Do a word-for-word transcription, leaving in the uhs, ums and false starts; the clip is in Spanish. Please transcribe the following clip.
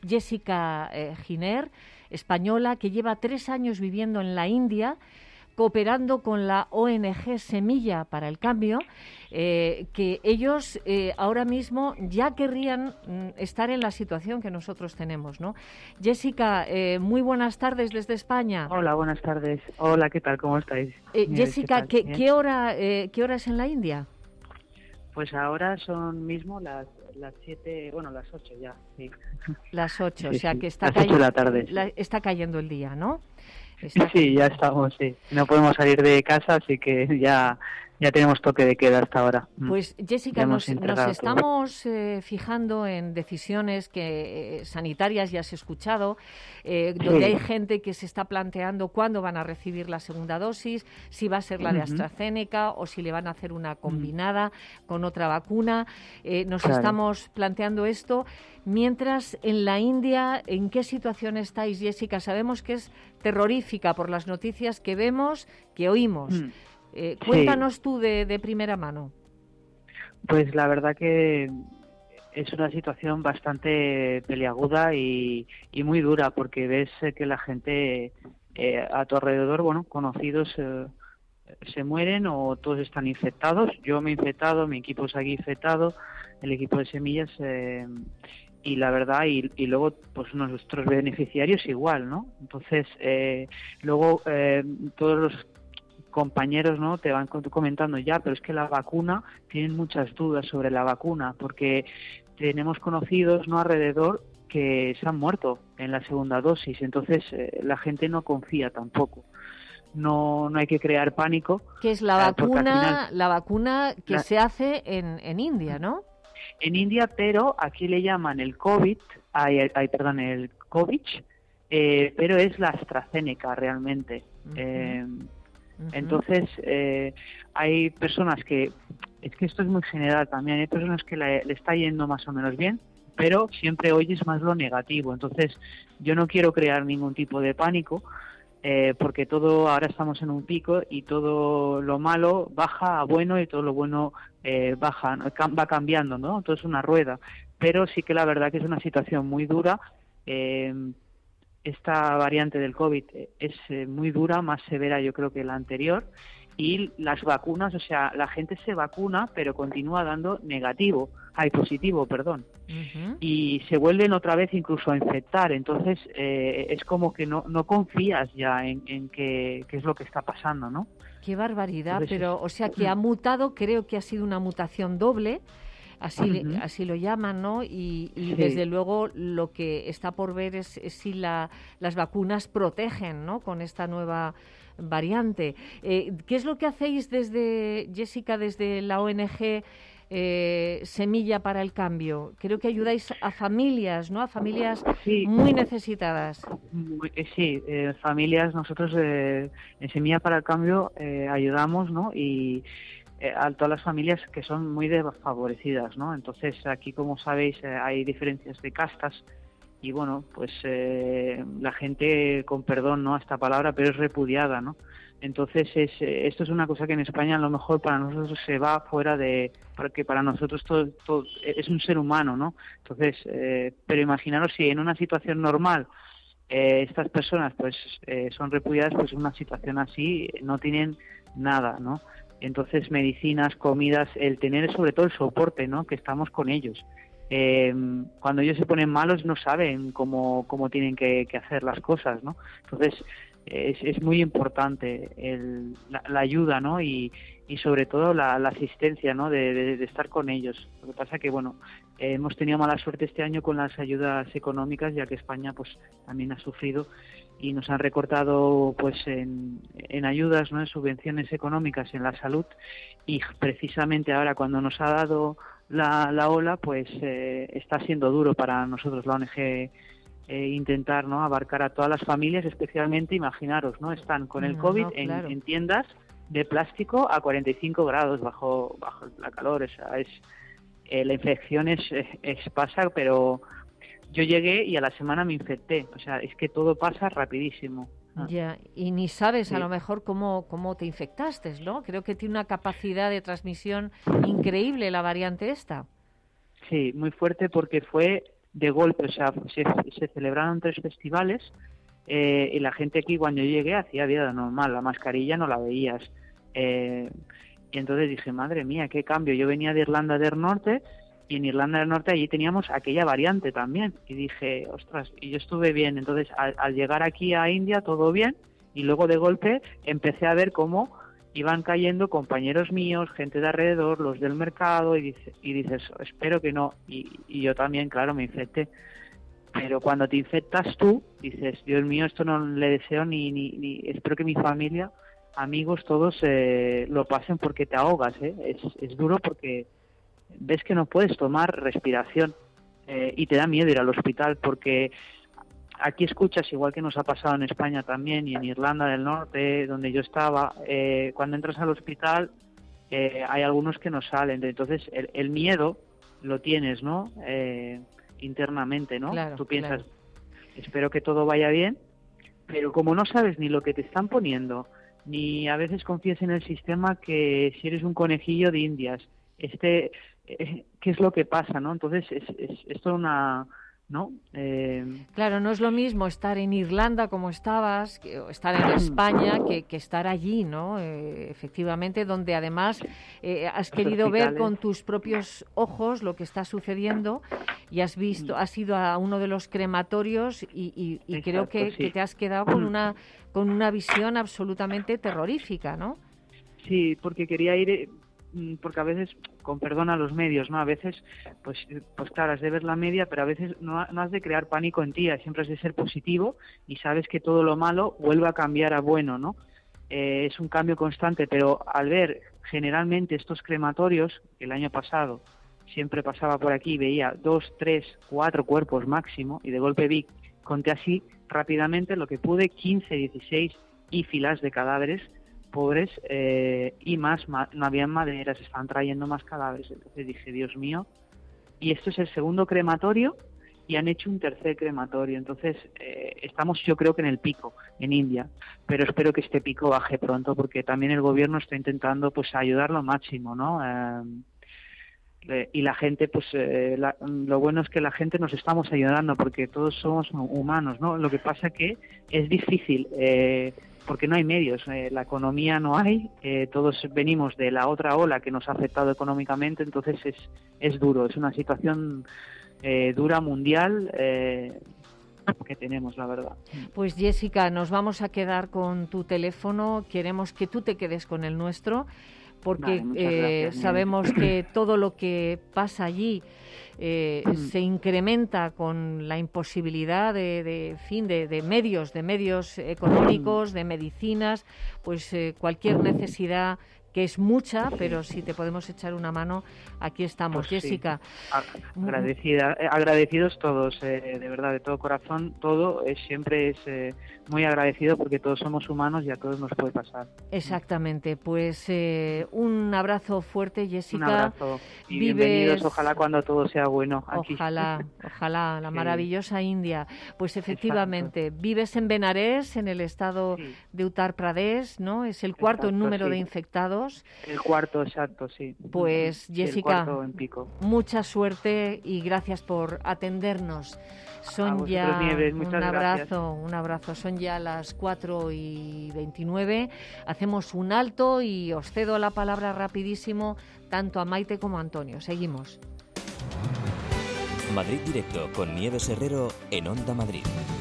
Jessica eh, Giner, española, que lleva tres años viviendo en la India, cooperando con la O N G Semilla para el Cambio, eh, que ellos eh, ahora mismo ya querrían mm, estar en la situación que nosotros tenemos, ¿no? Jessica, eh, muy buenas tardes desde España. Hola, buenas tardes. Hola, ¿qué tal? ¿Cómo estáis? Eh, Nieves, Jessica, ¿qué ¿qué, tal? qué, hora, eh, ¿qué hora es en la India? Pues ahora son mismo las las siete, bueno, las ocho ya, sí. Las ocho, Sí, o sea sí. que está, Las ocho de la tarde. la, Sí. está cayendo el día, ¿no? Está Sí, ya estamos, sí. No podemos salir de casa, así que ya ya tenemos toque de queda hasta ahora. Pues Jessica, Ya hemos nos, nos entregado todo. estamos eh, fijando en decisiones que eh, sanitarias, ya has escuchado, eh, donde Sí. hay gente que se está planteando cuándo van a recibir la segunda dosis, si va a ser la de Ujú. AstraZeneca o si le van a hacer una combinada con otra vacuna. Eh, nos Claro. estamos planteando esto. Mientras, en la India, ¿en qué situación estáis, Jessica? Sabemos que es terrorífica por las noticias que vemos, que oímos. Mm. Eh, Sí. cuéntanos tú de, de primera mano. Pues la verdad que es una situación bastante peliaguda y, y muy dura, porque ves eh, que la gente eh, a tu alrededor, bueno, conocidos, eh, se mueren o todos están infectados. Yo me he infectado, mi equipo se ha infectado, el equipo de semillas, eh, y la verdad, y, y luego pues nuestros beneficiarios igual, ¿no? Entonces, eh, luego eh, todos los compañeros, ¿no?, te van comentando ya, pero es que la vacuna, tienen muchas dudas sobre la vacuna, porque tenemos conocidos, ¿no?, alrededor que se han muerto en la segunda dosis, entonces eh, la gente no confía tampoco. No, no hay que crear pánico. Que es la eh, porque al vacuna, final, la vacuna que la, se hace en, en India, ¿no? en India, pero aquí le llaman el COVID, ay, ay, perdón, el COVID, eh, pero es la AstraZeneca realmente. Uh-huh. Eh, Uh-huh. Entonces, eh, hay personas que, es que esto es muy general también, hay personas que le, le está yendo más o menos bien, pero siempre oyes más lo negativo. Entonces, yo no quiero crear ningún tipo de pánico, eh, porque todo, ahora estamos en un pico y todo lo malo baja a bueno y todo lo bueno eh, baja, ¿no? Va cambiando, ¿no? Todo es una rueda. Pero sí que la verdad que es una situación muy dura. Eh, Esta variante del COVID es eh, muy dura, más severa yo creo que la anterior, y las vacunas, o sea, la gente se vacuna pero continúa dando negativo, ay, positivo, perdón, Uh-huh. y se vuelven otra vez incluso a infectar, entonces eh, es como que no, no confías ya en, en qué, qué es lo que está pasando, ¿no? Qué barbaridad, Entonces, pero, o sea, que ha mutado, creo que ha sido una mutación doble, así, uh-huh. así lo llaman, ¿no? Y, y Sí. desde luego lo que está por ver es, es si la, las vacunas protegen, ¿no?, con esta nueva variante. Eh, ¿Qué es lo que hacéis desde, Jessica, desde la O N G eh, Semilla para el Cambio? Creo que ayudáis a familias, ¿no?, a familias Sí. muy necesitadas. Muy- eh, Sí, eh, familias, nosotros eh, en Semilla para el Cambio eh, ayudamos, ¿no? Y eh, a todas las familias que son muy desfavorecidas, ¿no? Entonces aquí, como sabéis, eh, hay diferencias de castas y bueno, pues eh, la gente, con perdón, ¿no?, a esta palabra, pero es repudiada, ¿no? Entonces es, eh, esto es una cosa que en España a lo mejor para nosotros se va fuera de, porque para nosotros todo, todo es un ser humano, ¿no? Entonces, eh, pero imaginaros si en una situación normal eh, estas personas pues eh, son repudiadas, pues en una situación así no tienen nada, ¿no? Entonces, medicinas, comidas, el tener sobre todo el soporte, ¿no?, que estamos con ellos. Eh, cuando ellos se ponen malos no saben cómo, cómo tienen que, que hacer las cosas, ¿no? Entonces, es, es muy importante el, la, la ayuda, ¿no? Y, y sobre todo la, la asistencia, ¿no?, de, de, de estar con ellos. Lo que pasa que, bueno, eh, hemos tenido mala suerte este año con las ayudas económicas, ya que España pues también ha sufrido y nos han recortado pues en, en ayudas, ¿no?, en subvenciones económicas en la salud, y precisamente ahora cuando nos ha dado la, la ola pues eh, está siendo duro para nosotros la O N G eh, intentar, ¿no?, abarcar a todas las familias, especialmente, imaginaros, ¿no?, están con el No, COVID no, en, claro. en tiendas de plástico a cuarenta y cinco grados bajo bajo la calor, o sea, es eh, la infección es, es pasa, pero yo llegué y a la semana me infecté, o sea, es que todo pasa rapidísimo. Ah, Ya, y ni sabes sí. a lo mejor cómo, cómo te infectaste, ¿no? Creo que tiene una capacidad de transmisión increíble la variante esta. Sí, muy fuerte porque fue de golpe, o sea, se, se celebraron tres festivales eh, y la gente aquí cuando yo llegué hacía vida normal, la mascarilla no la veías. Eh, y entonces dije, madre mía, qué cambio. Yo venía de Irlanda del Norte y en Irlanda del Norte allí teníamos aquella variante también. Y dije, ostras, y yo estuve bien. Entonces al, al llegar aquí a India todo bien y luego de golpe empecé a ver cómo iban cayendo compañeros míos, gente de alrededor, los del mercado, y, dice, y dices, espero que no. Y, y yo también, claro, me infecté. Pero cuando te infectas tú, dices, Dios mío, esto no le deseo ni... ni, ni espero que mi familia, amigos, todos eh, lo pasen porque te ahogas, ¿eh? Es, es duro porque ves que no puedes tomar respiración eh, y te da miedo ir al hospital porque... Aquí escuchas, igual que nos ha pasado en España también y en Irlanda del Norte, donde yo estaba, eh, cuando entras al hospital eh, hay algunos que no salen. Entonces el, el miedo lo tienes, ¿no? Eh, internamente, ¿no? Claro, Tú piensas, claro. Espero que todo vaya bien, pero como no sabes ni lo que te están poniendo, ni a veces confías en el sistema, que si eres un conejillo de Indias, este, eh, ¿qué es lo que pasa, no? Entonces es, es, es toda una... ¿no? Eh... Claro, no es lo mismo estar en Irlanda como estabas, que, o estar en España, que, que estar allí, ¿no? Eh, efectivamente, donde además eh, has Los querido hospitales. ver con tus propios ojos lo que está sucediendo y has visto, has ido a uno de los crematorios y, y, y Exacto, creo que, sí. que te has quedado con una, con una visión absolutamente terrorífica, ¿no? Sí, porque quería ir... porque a veces, con perdón a los medios, ¿no? A veces, pues, pues claro, has de ver la media, pero a veces no, no has de crear pánico en ti, siempre has de ser positivo y sabes que todo lo malo vuelve a cambiar a bueno, ¿no? Eh, es un cambio constante, pero al ver generalmente estos crematorios, que el año pasado siempre pasaba por aquí, veía dos, tres, cuatro cuerpos máximo, y de golpe vi, conté así rápidamente lo que pude, quince, dieciséis y filas de cadáveres pobres eh, y más, ma, no habían maderas, estaban trayendo más cadáveres. Entonces dije, Dios mío, y esto es el segundo crematorio y han hecho un tercer crematorio. Entonces eh, estamos yo creo que en el pico, en India, pero espero que este pico baje pronto porque también el gobierno está intentando pues ayudar lo máximo, ¿no? Eh, eh, y la gente, pues eh, la, lo bueno es que la gente nos estamos ayudando porque todos somos humanos, ¿no? Lo que pasa que es difícil, eh, porque no hay medios, eh, la economía no hay, eh, todos venimos de la otra ola que nos ha afectado económicamente, entonces es, es duro, es una situación eh, dura mundial eh, que tenemos, la verdad. Pues Jessica, nos vamos a quedar con tu teléfono, queremos que tú te quedes con el nuestro, porque vale, eh, gracias, sabemos que todo lo que pasa allí eh, se incrementa con la imposibilidad de, de fin de, de medios, de medios económicos, de medicinas, pues eh, cualquier necesidad que es mucha, pero si te podemos echar una mano, aquí estamos. Pues Jessica. Sí. Agradecida, eh, agradecidos todos, eh, de verdad, de todo corazón, todo es, siempre es eh, muy agradecido porque todos somos humanos y a todos nos puede pasar. Exactamente, pues eh, un abrazo fuerte, Jessica. Un abrazo y Vives... bienvenidos, ojalá cuando todo sea bueno aquí. Ojalá, ojalá, la sí. maravillosa India. Pues efectivamente, Exacto. Vives en Benarés, en el estado sí. de Uttar Pradesh, ¿no? Es el cuarto Exacto, en número sí. de infectados. El cuarto, exacto, sí. Pues sí, Jessica, en pico. mucha suerte y gracias por atendernos. Son ya Nieves, un muchas abrazo, gracias. un abrazo. Son ya las cuatro y veintinueve. Hacemos un alto y os cedo la palabra rapidísimo tanto a Maite como a Antonio. Seguimos. Madrid Directo con Nieves Herrero en Onda Madrid.